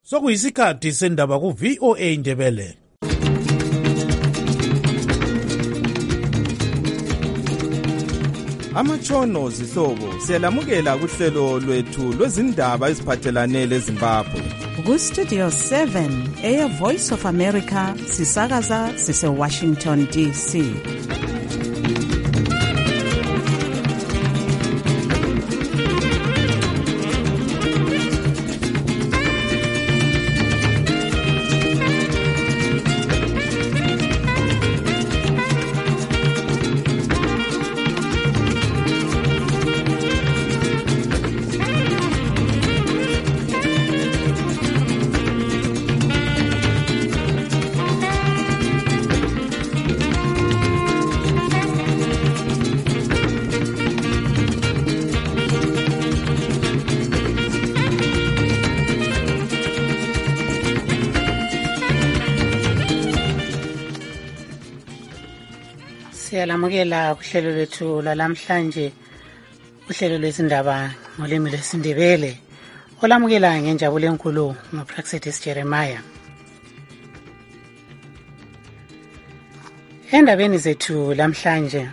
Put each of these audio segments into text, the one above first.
Sokuyisikhathi sendaba ku VOA Ndebele. Amatshono zihlobo siyalamukela kuhlelo lwethu lwezindaba eziphathelane leZimbabwe. Ku Studio 7 Air Voice of America sisakaza sise Washington DC. Siyalamukela kuhlelo lwethu lalamhlanje, uhlelo lwezindaba ngolimi lwesiNdebele. Olamukela ngenjabulo enkulu nguPraxedis Jeremiah. Endabeni zethu lamhlanje,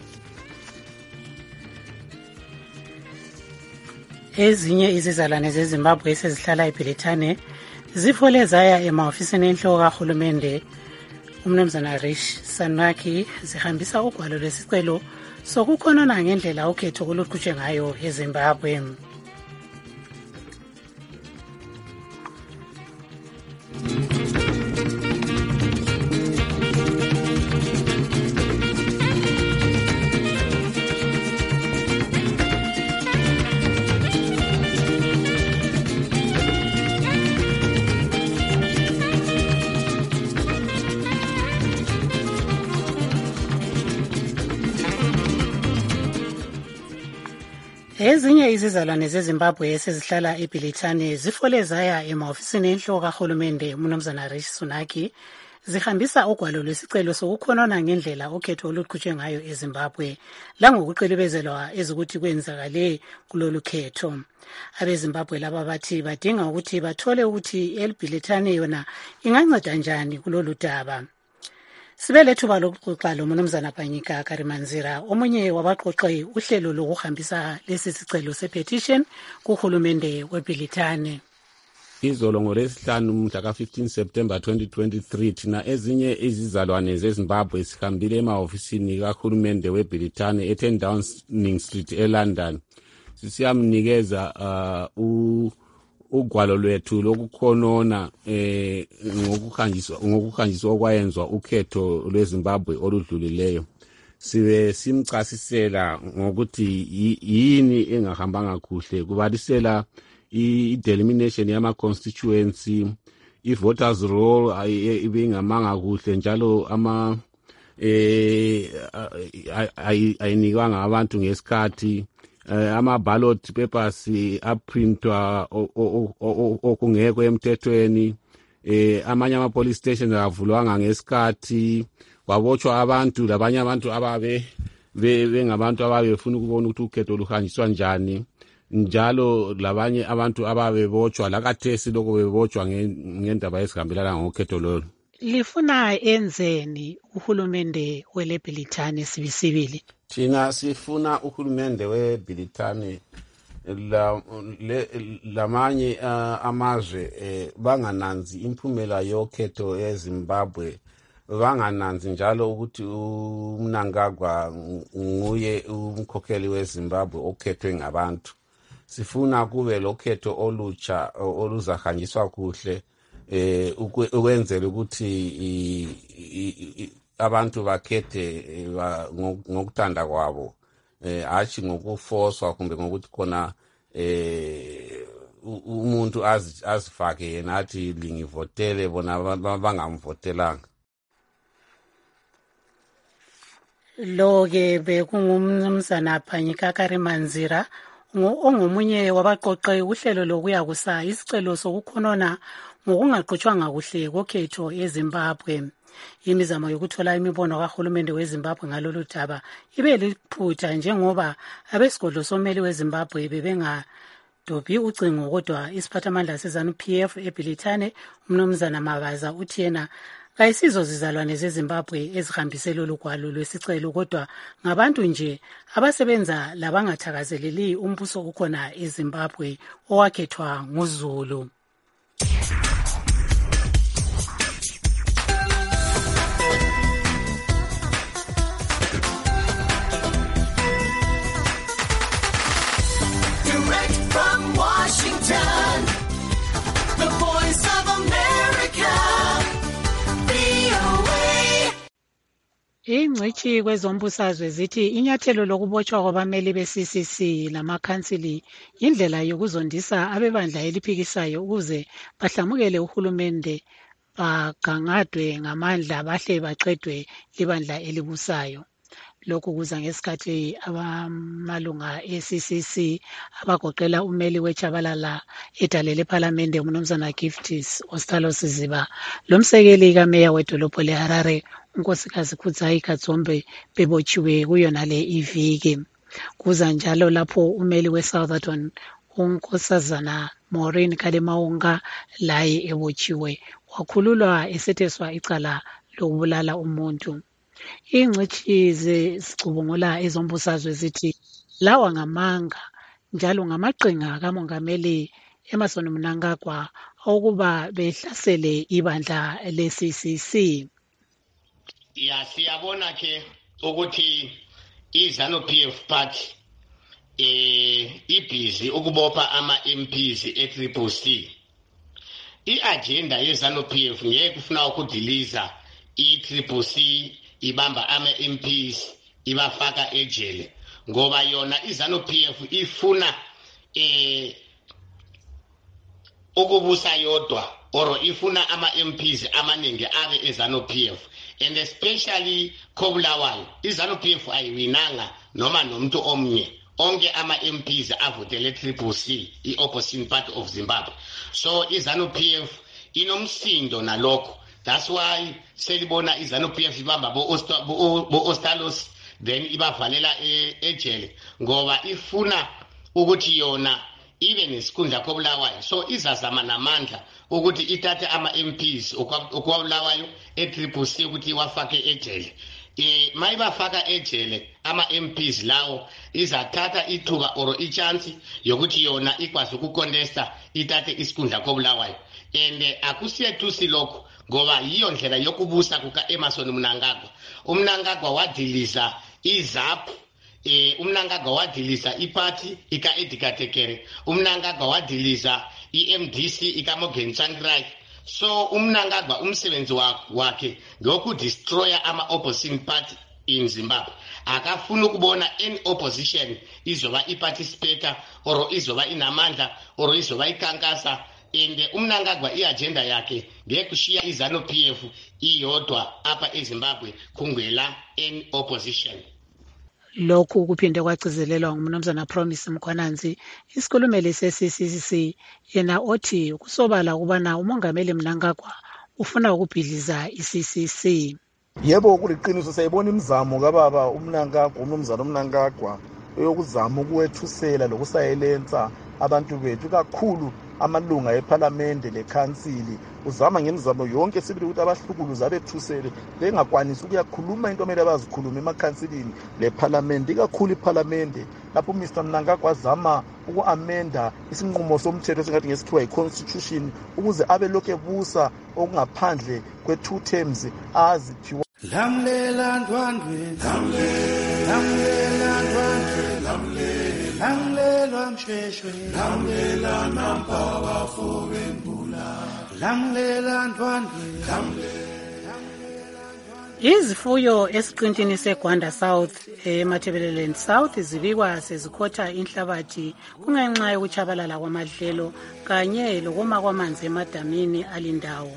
ezinye izizalwane zeZimbabwe esezihlala eBrithani zifole zaya emahofisini enhloko kahulumende uMnumzana Rishi Sunak zihambisa ugwalo lwesicelo sokukhonona ngendlela ukhetho oluqhutshwe ngayo eZimbabwe. Ezinye izizalwane zeZimbabwe esezihlala eBrithani zifole zaya emahofisini enhloko kahulumende uMnumzana Rishi Sunak zihambisa ugwalo lwesicelo sokukhonona ngendlela ukhetho oluqhutshwe ngayo eZimbabwe langokuqilibezelwa ezukuthi kwenzakale kulolu khetho. AbeZimbabwe laba bathi badinga ukuthi bathole ukuthi eBrithani yona inganceda njani kulolu daba. Sibele thuba lokuxoxa loMnumzana Phanyika Karimanzira, omunye wabaqoqi uhlelo lokuhambisa lesi sicelo sepetition kuhulumende weBrithani. Izolo ngolesihlanu mhla ka-15 September 2023 thina ezinye izizalwane zeZimbabwe sihambile emahofisini kahulumende weBrithani e-10 Downing Street eLondon. Sisiyamnikeza ugwalo lwethu lokukhonona ngokuhanjiswa okwayenzwa ukhetho lweZimbabwe oludlulileyo. Sibe simchasisela ngokuthi yini engahambanga kuhle, kubalisela i-delimitation yama-constituency, i-voters roll ibingamanga kuhle, njalo ayinikwanga abantu ngesikhathi. Ama-ballot papers aprintwa okungekho emthethweni, amanye ama-police station avulwanga ngesikhathi, kwabotshwa abantu labanye abantu ababe bengabantu ababe befuna ukubona ukuthi ukhetho luhanjiswa njani, njalo labanye abantu ababe botshwa lakathesi lokho bebotshwa ngendaba ezihambelana ngokhetho lolo. Lifuna enzeni uhulumende weLeBrithani sibisibili? Thina sifuna uhulumende weBrithani lamanye amazwe bangananzi imphumela yokhetho eZimbabwe, bangananzi njalo ukuthi uMnangagwa nguye umkhokheli weZimbabwe okhethwe ngabantu. Sifuna kube lokhetho olutsha oluzahanjiswa kuhle, ukwenzela ukuthi abantu bakhethe ngokuthanda kwabo, hashi ngokufoswa kumbe ngokuthi khona umuntu azifake yena athi lingivotele bona bangamvotelanga. Lo-ke bekungumnumzana Phanyika Karimanzira ongomunye wabaqoqi uhlelo lokuya kusa isicelo sokukhonona ngokungaqhutshwanga kuhle kokhetho eZimbabwe. Imizamo yokuthola imibono kahulumende weZimbabwe ngalolu daba ibe liphutha njengoba abesigodlo someli weZimbabwe Dobi ucingo kodwa isiphathamandla seZANU-PF eBilitane umnumzana Mabaza uthi yena kayisizo zizalwane zeZimbabwe ezihambise lolu gwalo lwesicelo kodwa ngabantu nje abasebenza labangathakazeleli umbuso ukhona eZimbabwe owakhethwa nguZulu. Washington, the voice of America, VOA. Ingcitshi kwezombusazwe zithi inyathelo lokubotshwa kwabameli be-CCC lamakhansili indlela yokuzondisa abebandla eliphikisayo ukuze bahlamukele uhulumende bagangadwe ngamandla bahle baqedwe libandla elibusayo. Lokhu kuza ngesikhathi abamalunga e-CCC abagoqela umeli weChabalala edalele ePhalamende umnumzana Gifties Ostalo Siziba lomsekeli kameya wedolobho leHarare unkosikazi Khutzayi Katsombe bebotshiwe kuyonale iviki. Kuza njalo lapho umeli weSouthampton unkosazana Maureen Kalemaunga laye ebotshiwe wakhululwa esetheswa icala lokubulala umuntu. Ingcitshi zicubungula ezombusazwe zithi lawa ngamanga njalo ngamaqhinga kamongameli Emmerson Mnangagwa ukuba behlasele ibandla le-CCC. Siyabona ke ukuthi iZANU-PF party ibhizi ukubopha ama-MPs e-CCC. I-agenda yeZANU-PF ngeke kufuna ukudiliza i-CCC ibamba ama-MPs ibafaka ejele ngoba yona iZANU-PF ifuna ukubusa yodwa or ifuna ama-MPs amaningi abe eZANU-PF and especially Kobulawayo iZANU-PF ayiwinanga noma nomuntu omnye onke ama-MPs avotele CCC i-opposition party of Zimbabwe so iZANU-PF inomsindo nalokho. That's why selibona iZANU-PF ibamba bo-Ostalos then ibavalela ejele ngoba ifuna ukuthi yona ibe nesikhundla koBulawayo so izazama namandla ukuthi ithathe ama-MPs okwabulawayo e-CCC ukuthi iwafake ejele. Mayibafaka ejele ama-MPs lawo izathatha ithuba or ichance yokuthi yona ikwazi ukucontesta ithathe isikhundla koBulawayo and akusethu silokho ngoba yiyo ndlela yokubusa kuka-Emmerson Mnangagwa. UMnangagwa wadiliza iZAP, uMnangagwa wadiliza iparty ika-Edgar Tekere, uMnangagwa wadiliza i-MDC ika-Morgan Tsvangirai. So uMnangagwa umsebenzi wakhe ngokudestroya ama-opposition party in Zimbabwe. Akafuna ukubona any opposition izoba iparticipate or izoba inamandla or izoba ikankasa. And uMnangagwa iagenda yakhe ngekushiya iZANU-PF iyodwa apha eZimbabwe kungela any opposition. Lokhu kuphinde kwagcizelelwa ngumnumzana Promise Mkhwananzi isikhulumeli se-CCC yena othi kusobala ukubana umongameli Mnangagwa ufuna ukubhidliza i-CCC. Yebo kuliqiniso sayibona imizamo kababa uMnangagwa umnumzana uMnangagwa eyokuzama ukuwethusela lokusayelensa abantu bethu kakhulu amalunga ePhalamende lekhansili uzama ngemizamo yonke sibili ukuthi abahlukuluza abethusele bengakwanisi ukuyakhuluma into omele abazikhuluma emakhansilini lePhalamende ikakhulu iPhalamende lapho Mr Mnangagwa azama ukuamenda isinqumo somthetho esingathi ngesikhiwa i-constitution ukuze abe lokhu ebusa okungaphandle kwe-2 terms aziphiwa. Lamlela ndwandwe lamlela ndwandwe lamlela msheshwe lamlela nampa bafube mbula lamlela ndwandwe Izifuyo esiqintini seGwanda South eMatabeleland South zibikwa sezikhotha inhlabathi kungenxa yokuchabalala kwamadlelo kanye lokoma kwamanzi emadamini alindawo.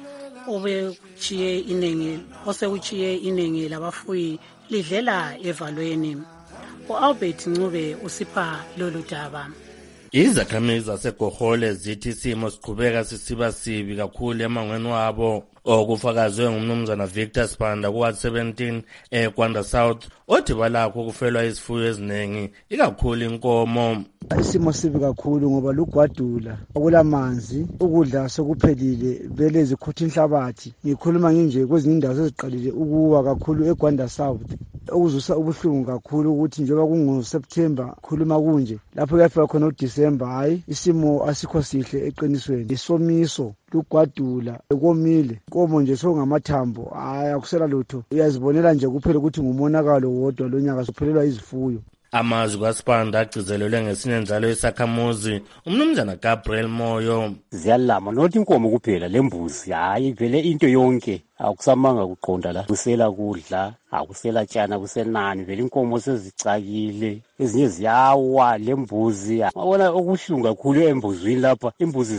Osekuchiye iningi labafuyi lidlela evalweni. U-Albert Ncube usipha lolu daba. Izakhamizi zaseGohole zithi isimo siqhubeka sisiba sibi kakhulu emangweni wabo okufakazwe ngumnumzana Victor Spanda kuWard 17 eGwanda South othi balakho kufelwa izifuyo eziningi ikakhulu inkomo. Isimo sibi kakhulu ngoba lugwadula okulamanzi ukudla sokuphelile vele zikhutha inhlabathi. Ngikhuluma nje kwezinye indawo seziqalile ukuwa kakhulu eGwanda South. Okuzusa ubuhlungu kakhulu ukuthi njengoba kungoSeptember khuluma kunje lapho kuyafika khona uDecember hayi isimo asikho sihle eqinisweni. Isomiso lugwadula ekomile inkomo nje songamathambo hayi akusela lutho. Uyazibonela nje kuphela ukuthi ngumonakalo wodwa lonyaka sophelelwa izifuyo. Amazwi kaSpanda agcizelelwe ngesinye njalo isakhamuzi umnumzana Gabriel Moyo. Ziyalama nothi inkomo kuphela lembuzi hayi vele into yonke akusamanga kuqonda la kusela kudla akusela tshana kusenani vele inkomo sezicakile ezinye ziyawa lembuzi wabona okuhlungu kakhulu embuzwini lapha imbuzi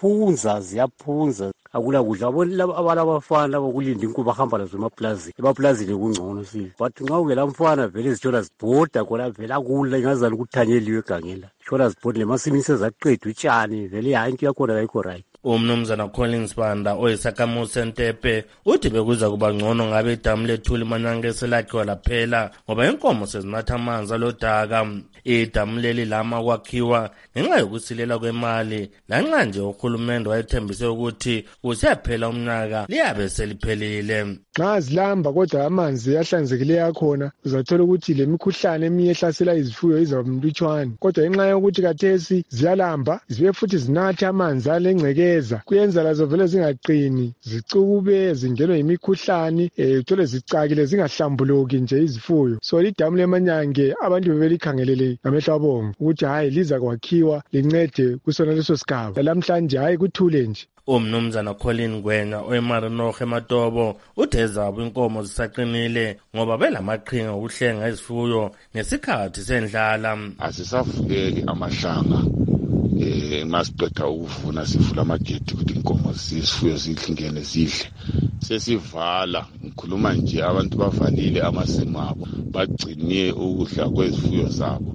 ziyaphunza akula kudla abala abafana bokulinda inkuba bahamba lazo emaplazini kungcono sile but nxa ungela mfana vele zithola zibhoda khona vele akula ingazani ukuthanyeliwe egangeni la zithola zibhoda lemasimini sezaqedwa utshani vele hayi into yakhona kayikho right. Umnumzana Collins Banda oyisakhamuzi seNtepe uthi bekuza kuba ngcono ngabe idamu lethuli Manyange selakhiwa laphela ngoba inkomo sezinatha amanzi alodaka. Idamu leli lama kwakhiwa ngenxa yokusilela kwemali lanxa nje uhulumende wayethembise ukuthi useyaphela umnyaka liyabe seliphelile. Nxa zilamba kodwa amanzi ahlanzekile yakhona uzathola ukuthi lemikhuhlane eminye ehlasela izifuyo izabamlutshwane kodwa ngenxa yokuthi kathesi ziyalamba zibe futhi zinatha amanzi alengcekeza kuyenza lazo vele zingaqini zicube zingenwe yimikhuhlane uthole zicakile zingahlambuluki nje izifuyo. So idamu leManyange abantu bebelikhangelele ngamehlo abomvu ukuthi hayi liza kwakhiwa lincede kusona leso sigaba lamhlanje hayi kuthule nje. Umnumzana Colin Gwenya oeMarinohe Matobo uthezabo inkomo zisaqinile ngoba belamaqhinga okuhlenga izifuyo ngesikhathi sendlala. Asisavuleki amahlanga masiqeda ukuvuna sivula amagedi ukuthi inkomo zisifuyo zidlingene zidle sesivala ngikhuluma nje abantu bavalile amasimu abo bagciniye ukudla kwezifuyo zabo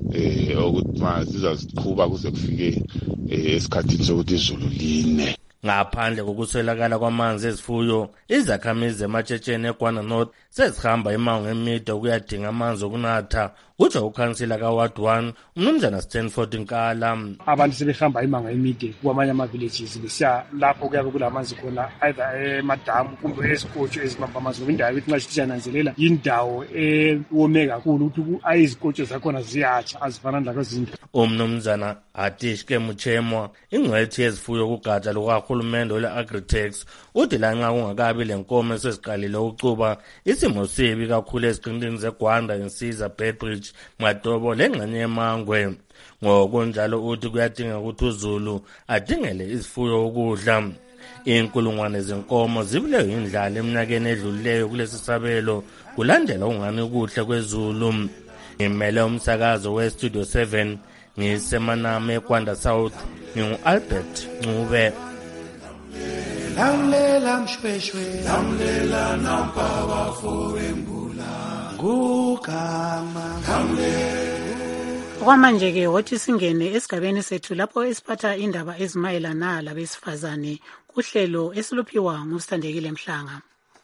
ukuthi mazizaziqhuba kuze kufike esikhathini sokuthi izulu line. Ngaphandle kokuswelakala kwamanzi ezifuyo izakhamizi eMatshetsheni eGwanda North sezihamba imango emide ukuyadinga amanzi okunatha utsho ukhansila kaWard 1 umnumzana Stanford Nkala. Abantu sebehamba imango emide kwamanye ama-villages besiya lapho kuyabe kulamanzi khona either emadamu kumbe ezikotsho ezibamba amanzi ngoba indawo ethi nxa sithi siyananzelela yindawo ewome kakhulu ukuthi izikotsho zakhona ziyatsha azifana lakwezinto. Umnumzana Atishke Muchemwa ingcwethi yezifuyo kugatsha lukahulumende ole-Agritex uthi lanxa kungakabi lenkomo eseziqalile ukucuba isimo sibi kakhulu eziqintini zeGwanda Insiza Bedbridge Matobo lengxenye yeMangwe. Ngokunjalo uthi kuyadinga ukuthi uZulu adingele izifuyo ukudla. Inkulungwane zenkomo zibulewe yindlala eminyakeni edlulileyo kulesi sabelo kulandela ungani ukudla kweZulu. Ngimele umsakazo weStudio 7 ngisemaname eGwanda South ngingu-Albert Ncube. Lamlela mshweshwe lamlela nampaba fowembula ngugama Okwamanje-ke wothi singene esigabeni sethu lapho esiphatha indaba ezimayelana labesifazane kuhlelo esiluphiwa nguSithandekile Mhlanga.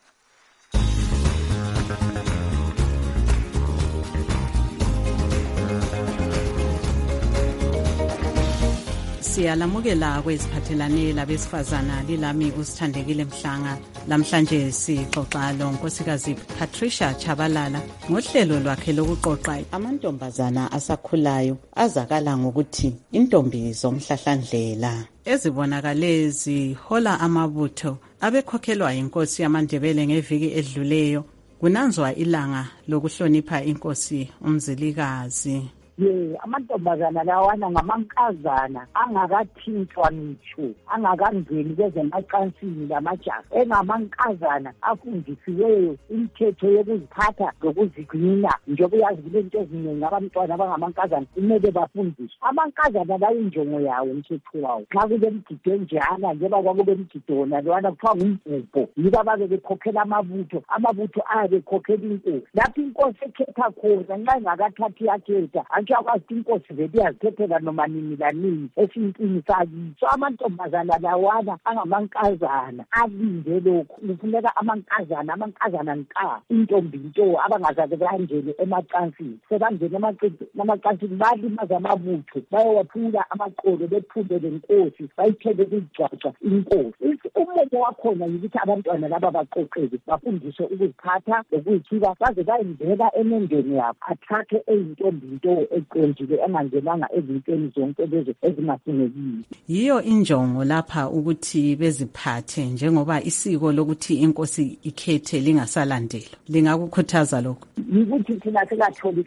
Siyalamukela kweziphathelane labesifazana lilami uSithandekile Mhlanga. Namhlanje sixoxa lonkosikazi Patricia Chabalala ngohlelo lwakhe lokuqoqa amantombazana asakhulayo azakala ngokuthi intombi zomhlahlandlela ezibonakale zihola amabutho abekhokhelwa inkosi yamaNdebele ngeviki edluleyo kunanzwa ilanga lokuhlonipha inkosi uMzilikazi. Amantombazana lawana ngamankazana angakathintwa ngitsho angakangeni kwezemacansini lamajaha engamankazana afundisiweyo imithetho yokuziphatha lokuzigcina njengoba uyazi kulento eziningi abantwana abangamankazana kumele bafundiswe. Amankazana bayinjongo yawo umthetho wawo nxa kube mgido enjana njengoba kwakube mgido nalwana kuthiwa ngumbhubho yibo ababe bekhokhela amabutho ayabe ekhokhela inkosi lapho inkosi ekhetha khona nxa ingakathathi yakhetha abantu yakwazi inkosi vele iyazithethela noma nini lanini esintini sakithi. So amantombazana lawana angamankazana alinde lokhu. Kufuneka amankazana nka intombi nto abangazabe bangene emacansini. Sebangene emacansini balimaza amabutho bayawaphula amaqolo bephule lenkosi bayithele kugcwaca inkosi. Umuntu wakhona yikuthi abantwana laba baqoqeke bafundiswe ukuziphatha lokuzithiba baze bayindela emendeni yabo athathe eyintombi nto eqondile engangenanga ezintweni zonke lezo ezingafunekile. Yiyo injongo lapha ukuthi beziphathe njengoba isiko lokuthi inkosi ikhethe lingasalandelwa. Lingakukhuthaza lokho? Yikuthi thina sikatholi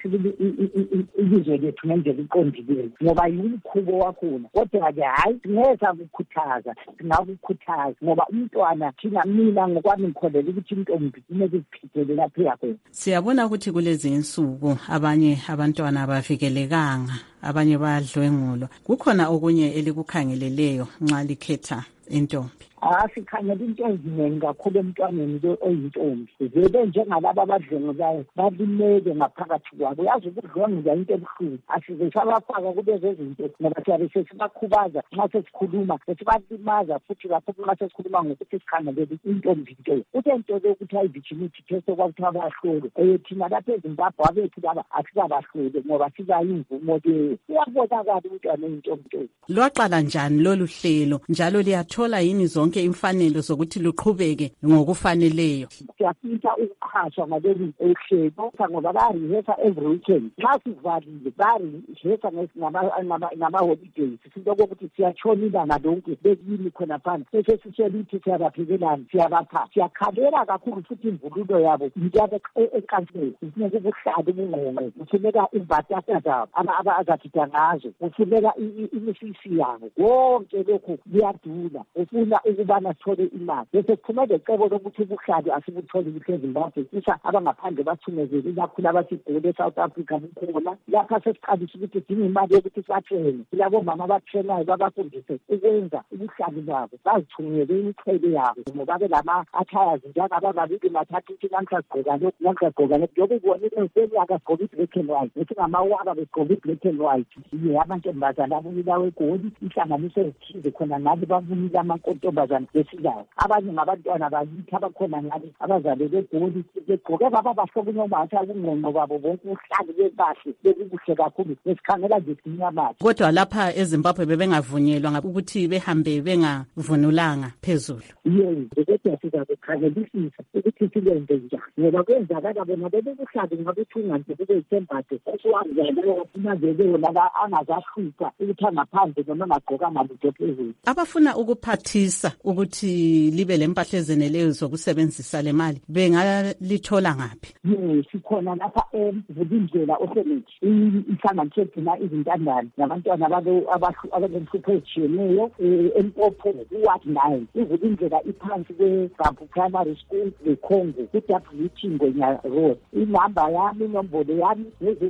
ilizwe lethu ngendlela iqondileyo ngoba yimkhubo wakhona. Kodwa-ke hayi singeza kukhuthaza, singakukhuthaza ngoba umntwana thina mina ngokwami ngikholela ukuthi intombi kumele iziphithele lapho yakhona. Siyabona ukuthi kulezi insuku abanye abantwana abavikelekanga, abanye bayadlwengulwa. Kukhona okunye elikukhangeleleyo nxa likhetha intombi? Sikhangela into eziningi kakhulu emntwaneni lo oyintombi. Vele njengalaba abadlwengulayo balimele ngaphakathi kwabo. Yazi ukudlwengula into ebuhlungu. Asize sabafaka kulezi zinto ngoba siyabe sesibakhubaza nxa sesikhuluma, sesibalimaza futhi lapho nxa sesikhuluma ngokuthi sikhangelele intombi nto. Kuthe into lokuthi ayi-virginity test kwakuthiwa bayahlolwa. Thina lapha eZimbabwe abethu laba asikabahlole ngoba sikayimvumo leyo. Kuyabonakala umntwana oyintombi nto. Lwaqala njani lolu hlelo njalo liyathola yini zonke imfanelo zokuthi luqhubeke ngokufaneleyo? Siyafisa ukuqhashwa ngaleli hlelo ngoba bayarihesa every weekend. Nxa sivalile bayarihesa ngama-holidays. Sinto ukuthi siyatshona ilanga lonke bekini khona phana. Sesisitshela ukuthi siyabaphekelani, siyabapha. Siyakhalela kakhulu futhi imvululo yabo njabe ecansini. Kufuneka ubuhlali ubungqongqe. Kufuneka imbatata zabo abazathitha ngazo. Kufuneka imisisi yabo. Konke lokhu kuyadula. Ufuna ukubana sithole imali. Bese kuphuma lecebo lokuthi ubuhlali asibutholi kuhle eZimbabwe. Sisa abangaphandle bathumezele kakhulu abasigole eSouth Africa bukhona. Lapha sesiqalisa ukuthi sidinga imali yokuthi sibathene. Kulabo mama abathenayo babafundise ukwenza ubuhlali babo. Bazithungele imichele yabo. Ngoba belama attires njengaba babili mathathu ukuthi namhla sigqoka lokhu, namhla sigqoka lokhu. Njengoba ubonile senyaka sigqoka i-black and white. Ukuthi ngamawaka begqoka i-black and white. Yiyo amantombazana abuyila weGoli ihlanganiso ezithize khona ngabe babuyila amantombazana besizayo. Abanye ngabantwana bakithi abakhona ngabe abazalelwe eGoli begqoke baba bahlobunye obatha ubungqongqo babo bonke uhlali bebahle bekuhle kakhulu. Besikhangela nje sinyamazana. Kodwa lapha eZimbabwe bebengavunyelwa ukuthi behambe bengavunulanga phezulu. Yebo, kodwa sizakukhangelisisa ukuthi silenze njani. Ngoba kwenzakala bona bebekuhlazi ngabuthunga nje kube yithembathe. Esiwangele waphumazele laba angazahlupha ukuthi angaphandle noma angagqoka ngalutho phezulu. Abafuna ukuphathisa ukuthi libe lempahla ezeneleyo zokusebenzisa le mali bengalithola ngaphi? Sikhona lapha Vulindlela Orphanage. Ihlanganiso egcina izintandane nabantwana abalenhlupho ezitshiyeneyo eMpopo kuWard 9. Ivulindlela iphansi kweGampu Primary School leCongo ku-WT Ngwenya Road. Inamba yami, inombolo yami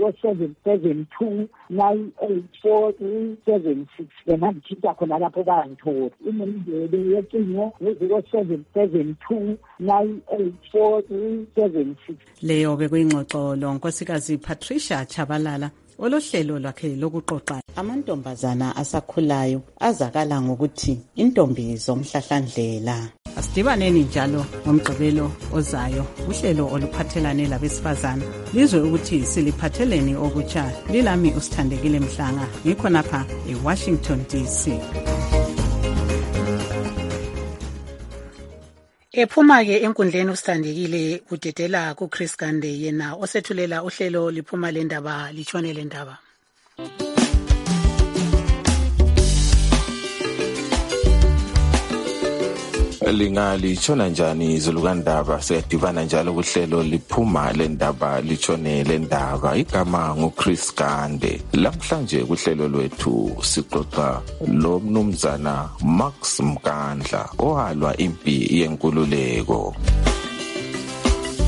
ngu-0772 984 yena ngithinta khona lapho bayangithola. Inombolo yecingo ngu-0772 984 leyo bekuyingxoxo lonkosikazi Patricia Chabalala olohlelo lwakhe lokuqoqa amantombazana asakhulayo azakala ngokuthi intombi zomhlahlandlela. Asidibaneni njalo ngomgqibelo ozayo uhlelo oluphathelane labesifazana lizwe ukuthi siliphatheleni okutsha. Lilami uSithandekile Mhlanga ngikhonapha eWashington DC. Ephuma-ke enkundleni uSithandekile udedela kuChris Gande yena osethulela uhlelo liphuma le ndaba litshone le ndaba. Lingalitshona njani izulukandaba siyadibana njalo kuhlelo liphuma le ndaba litshone le ndaba. Igama nguChris Gande. Lamhlanje kuhlelo lwethu sixoxa lo mnumzana Max Mkandla ohalwa impi yenkululeko.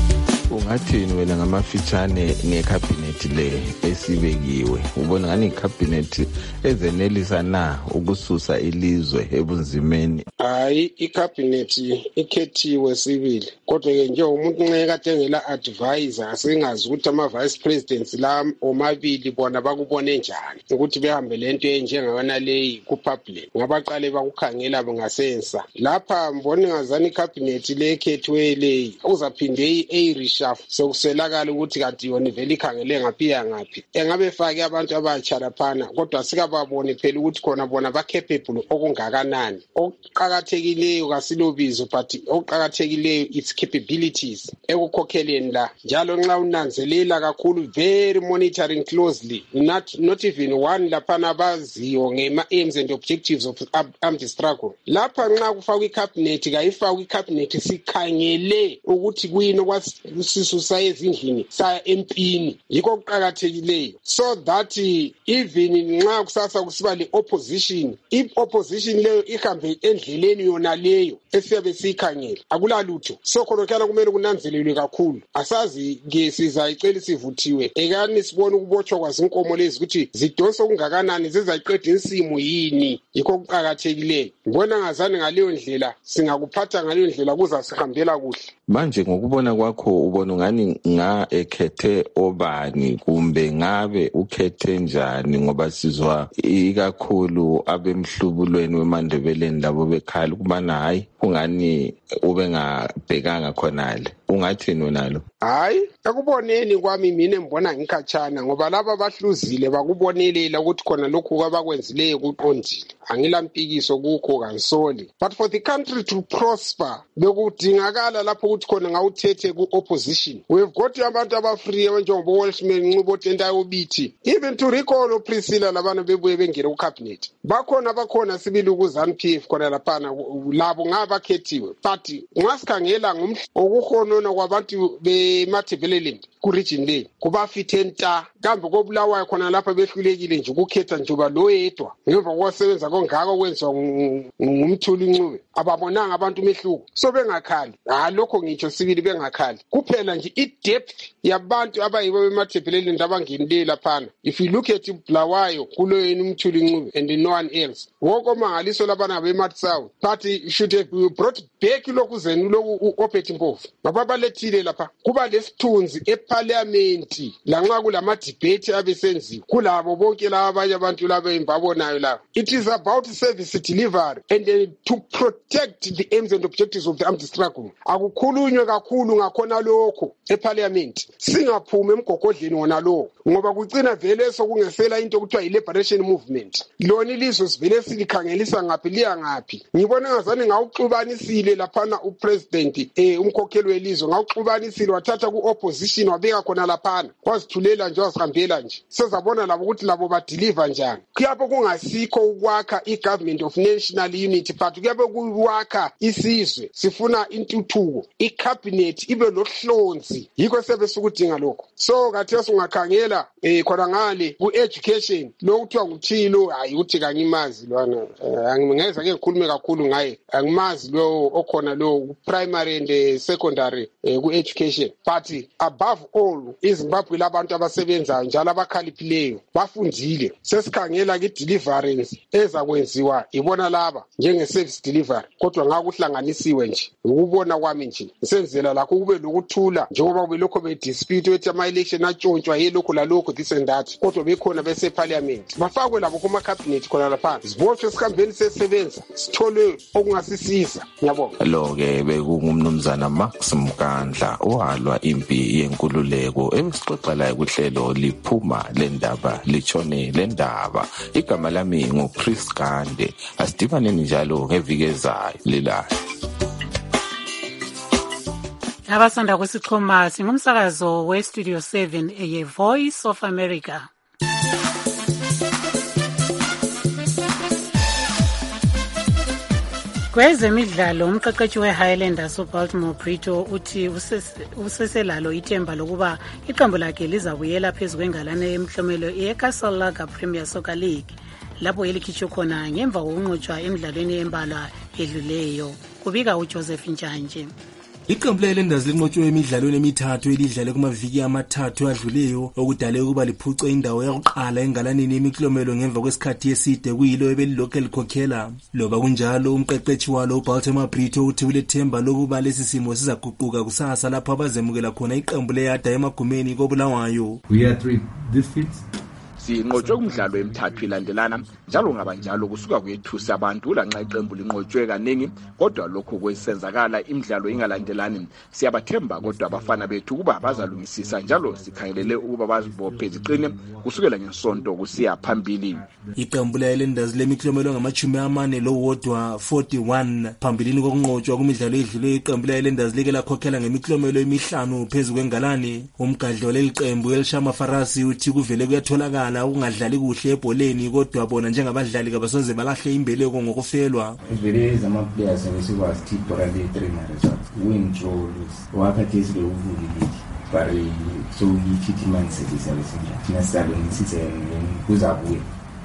ungathini wena ngamafitshane ngekhabhinethi le esibekiwe? Ubona ngani ikhabhinethi ezenelisa na ukususa ilizwe ebunzimeni? Hayi, ikhabhinethi ikhethiwe sibili, kodwa ke nje umuntu nxa kade engela advisor singazi ukuthi ama vice presidents la omabili bona bakubone njani ukuthi behambe lento enjengana leyi ku public. Ngabaqale bakukhangela ngasensa lapha mbone ngazani ikhabhinethi le ekhethiwe leyi uzaphinde reshuffle sokuselakala ukuthi kade yona vele ikhangele ngaphiya ngaphi. Engabe fake abantu abatsha laphana, kodwa sikababone phela ukuthi khona bona ba capable okungakanani. Okuqhakathekileyo kasilobizo but okuqhakathekileyo its capabilities ekukhokheleni la. Njalo nxa unanzelela kakhulu very monitoring closely, not even one laphana abaziyo ngema aims and objectives of armed struggle. Lapha nxa kufakwa ikhabhinethi kayifakwa ikhabhinethi sikhangele ukuthi kuyini okwasisusa ezindlini saya empini, yikho kuqhakathekileyo, so that even nxa kusasa kusiba le opposition, opposition leyo ihambe endleleni yona leyo esiyabe sikhangele akula lutho. So khonokhala kumele kunanzelelwe kakhulu. Asazi ke sizayicela sivuthiwe ekani sibone ukubotshwa kwazinkomo lezi ukuthi zidonsa okungakanani, zizayiqeda insimo yini, yikho kuqhakathekileyo. Ngibona ngazani ngaleyo ndlela singakuphatha ngaleyo ndlela kuza sihambela kuhle. Manje ngokubona kwakho ubona ngani nga ekhethe obani kumbe ngabe ukhethe njani? Ngoba sizwa ikakhulu abemhlubulweni weMandebeleni labo bekhala kubana hayi ungani ube ngabhekanga khonale. Ungathini nalo? Hayi, akuboneni kwami mina ngibona ngikhatshana ngoba laba bahluzile bakubonelela ukuthi khona lokhu abakwenzileyo kuqondile. Angilampikiso kukho kansoli, but for the country to prosper bekudingakala lapho ukuthi khona ngawuthethe ku opposition. We've got abantu abafree njengoba Welshman Ncubo Tenta ubithi, even to recall Priscilla labana bebuye bengene ku cabinet. Bakhona sibili ku ZANU-PF khona laphana labo ngabakhethiwe, but ngasikhangela okukhona kwabantu beMathebeleleni ku region le kubafithe nta kambe kobulawayo khona lapha behlulekile nje ukukhetha njoba lo yedwa ngemva kwasebenza kongaka kwenziwa ngumthuli Ncube. Ababonanga abantu mehluko, so bengakhali. Lokho ngitsho sibili bengakhali kuphela nje i-depth yabantu abayibo beMathebeleleni abangenileyo laphana. If you look at Bulawayo kulo yena umthuli Ncube and no one else, wonke mangaliso labana beMathsawu, but should have brought back lokhu zenu lokhu ophethe Mpofu babalethile lapha kuba lesithunzi eParliament lanxa kulama debate abesenziwa kulabo bonke laba abanye abantu laba embabonayo la. It is about service delivery and to protect the aims and objectives of the armed struggle. Akukhulunywe kakhulu ngakhona lokho eParliament, singaphumi emgogodleni wona lo ngoba kucina vele sokungesela into okuthiwa i-liberation movement. Lona ilizwe sivele silikhangelisa ngaphi liya ngaphi. Ngibona ngazani ngawuxubanisile laphana upresident umkhokheli welizwe ngawuxubanisile wathatha ku opposition wabeka khona laphana wazithulela nje wazihambela nje. Sezabona labo ukuthi labo badeliver njani. Kuyapho kungasikho ukwakha i-government of national unity, but kuyapho kuwakha isizwe. Sifuna intuthuko, i-cabinet ibe lohlonzi, yikho sebe sukudinga lokho. So kathesi ungakhangela khona ngale ku-education lo kuthiwa nguthilo, hayi uthi kangimazi lwana, angingeza ke ngikhulume kakhulu ngaye, angimazi lo okhona lo primary and secondary ku-education. But above all iZimbabwe labantu abasebenzayo njalo abakhaliphileyo bafundile. Sesikhangela ke deliverance ezakwenziwa ibona laba njenge-service delivery, kodwa ngakuhlanganisiwe nje ukubona kwami nje senzela lakho kube lokuthula njengoba kube lokho be-dispute wethi ama-election atshontshwa yelokho lalokho this and that, kodwa bekhona bese-parliament bafakwe labo kuma-cabinet khona laphana sibotshwe sikhambeni sesebenza sithole okungasisiza. Ngiyabonga. Lo-ke bekungumnumzana Max Mkandla owalwa impi yenkululeko ebesixoxa laye kuhlelo liphuma lendaba litshone lendaba. Igama lami nguChris Gande. Asidibaneni njalo ngeviki ezayo lilahle. Abasanda kusixhuma singumsakazo we-Studio 7 ye-Voice of America. Kwezemidlalo umqeqeshi we-Highlanders uBaltimore Brito uthi useselalo ithemba lokuba iqembu lakhe lizabuyela phezu kwengalane yemhlomelo ye-Castle Lager Premier Soccer League lapho elikhitshwe khona ngemva kokunqotshwa emidlalweni embalwa edluleyo, kubika uJoseph Njanje. Iqembu le-Highlanders linqotshwe emidlalweni emithathu elidlale kumaviki amathathu adluleyo okudale ukuba liphuce indawo yakuqala engalanini yemiklomelo ngemva kwesikhathi eside kuyilo ebelilokhu elikhokhela. Loba kunjalo umqeqeshi walo uBaltimore Brito uthi ulethemba lokuba lesi simo sizaguquka kusasa lapho abazemukela khona iqembu leyada emagumeni koBulawayo. We are 3 defeats. Sinqotshwe kumdlalo emithathu ilandelana njalo ngabanjalo kusuka kwethusa abantu lanxa iqembu linqotshwe kaningi kodwa lokho kwesenzakala imidlalo ingalandelani siyabathemba kodwa abafana bethu kuba bazalungisisa njalo sikhangelele ukuba bazibophe ziqine kusukela ngesonto kusiya phambili. Iqembu le-Highlanders lemiklomelo ngama-41 41 phambilini kokunqotshwa kumidlalo edlule iqembu le-Highlanders like lakhokhela ngemiklomelo emihlanu phezu kwengalani. Umgadlo leliqembu Elshama Farasi uthi kuvele kuyatholakala ukungadlali kuhle ebholeni kodwa bona njengabadlali kabasoze balahle imbeleko ngokufelwa. Vele ama-players abesikwazi tipora le-3 results win draw lose wakhathesi bewuvulile but so yichithi mindset isabesinjani thina sisalungisise kuzabuye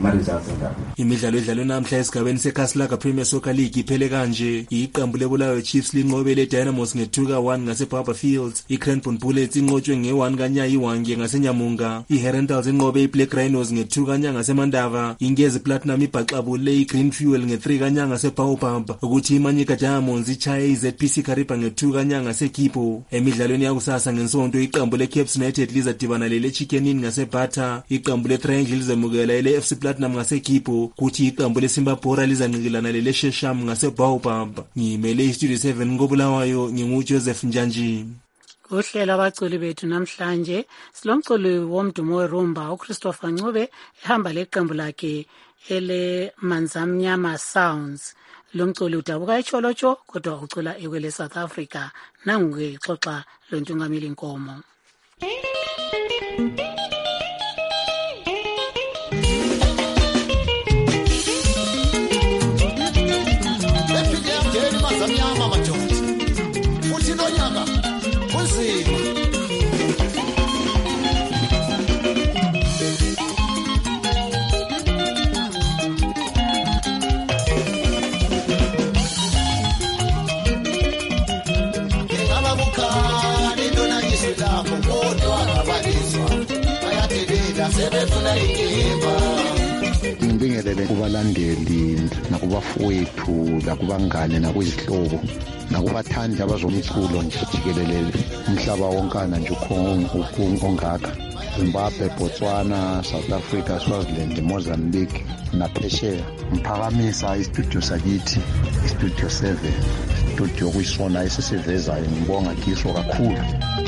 imidlalo edlalwe namhla esigabeni seKaslaga Premier Soccer League iphele kanje. Iqembu leBulawayo Chiefs linqobe leDynamos nge2-1 ngaseBarber Fields. iCranbourne Bullets inqotshwe nge1 kaNyayi Wange ngaseNyamunga. iHerentals inqobe iBlack Rhinos nge2 kanya ngaseMandava. Ingezi Platinum ibhaxabule iGreen Fuel nge3 kanya ngaseBaobab. Ukuthi iManyika Diamonds ichaye iZPC Kariba nge2 kanya ngaseKipo. Emidlalweni yakusasa ngensonto iqembu leCaps United lizadibana leChicken Inn ngaseBata. Iqembu leTriangle lizamukela leFC Platinum ngaseKipo kuthi iqembu leSimbabora lizanqikilana leleShesham ngaseBaobab. Ngimele iStudio 7 ngoBulawayo nginguJoseph Njanji. Uhlela abaculi bethu namhlanje silomculi womdumo werumba uChristopher Ncube ehamba leqembu lakhe ele Manzamnyama Sounds. Lomculi udabuka eCholocho kodwa ucula ekwele South Africa nanguke xoxa loNtungamili Nkomo. Manzamnyama madoda futhi nonyaka kunzima ngababukhali intona yisilapho kodwa ngabalizwa bayadelela sebefuna igimba. Ngibingelele kubalandeli nakubafowethu nakubangane nakuzihlobo nakubathandi abazomculo nje jikelele umhlaba wonkana nje ongaka Zimbabwe, Botswana, South Africa, Swaziland, Mozambique naphesheya. Mphakamisa istudio sakithi istudio 7 studio kuyisona esisivezayo ngibonga kiso kakhulu.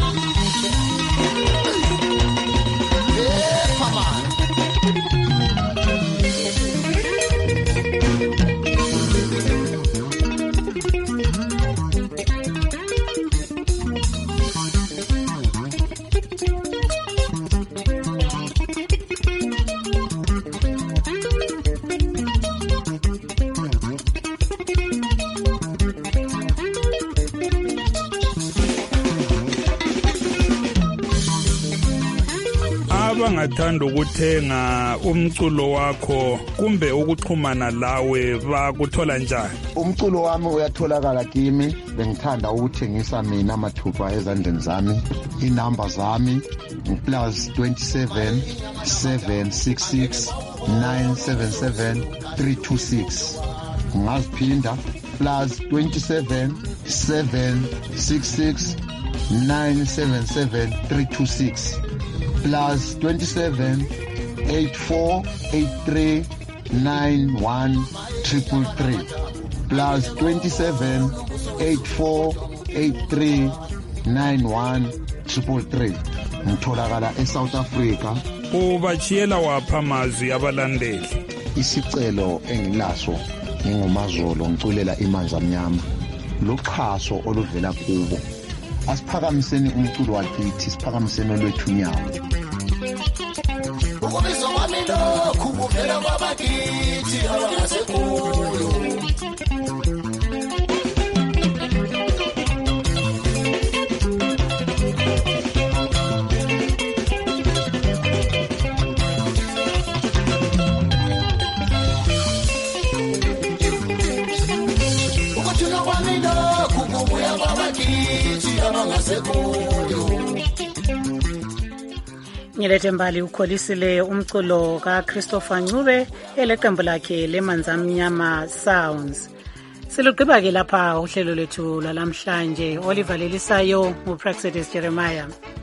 Abangathanda ukuthenga umculo wakho kumbe ukuxhumana lawe bakuthola njani? Umculo wami uyatholakala kimi. Bengithanda ukuthengisa mina mathupha ezandleni zami. Inamba zami +27 766 977 326. Ngaziphinda +27 766 977 326. +27 84 83 91 333 +27 84 83 91 333. Ngitholakala eSouth Africa. Ubachiyela wapha amazwi abalandeli. Isicelo engilaso ngingumazolo ngiculela imanzamnyama loxhaso oluvela kubo. Asiphakamiseni umculo wakithi, siphakamiseni olwethu nyawo. Ukubizwa kwami lokhu kuvela kwabakithi abangasekhoyo. Ukuthula kwami lokhu kubuya kwabakithi abangasekuyo. Nyelethe Mbali ukholisile umculo kaChristopher Ncube eleqembu lakhe leManzamnyama Sounds. Silugqiba ke lapha uhlelo lethu lalamhlanje. Oliver Lelisayo, uPraxedis Jeremiah.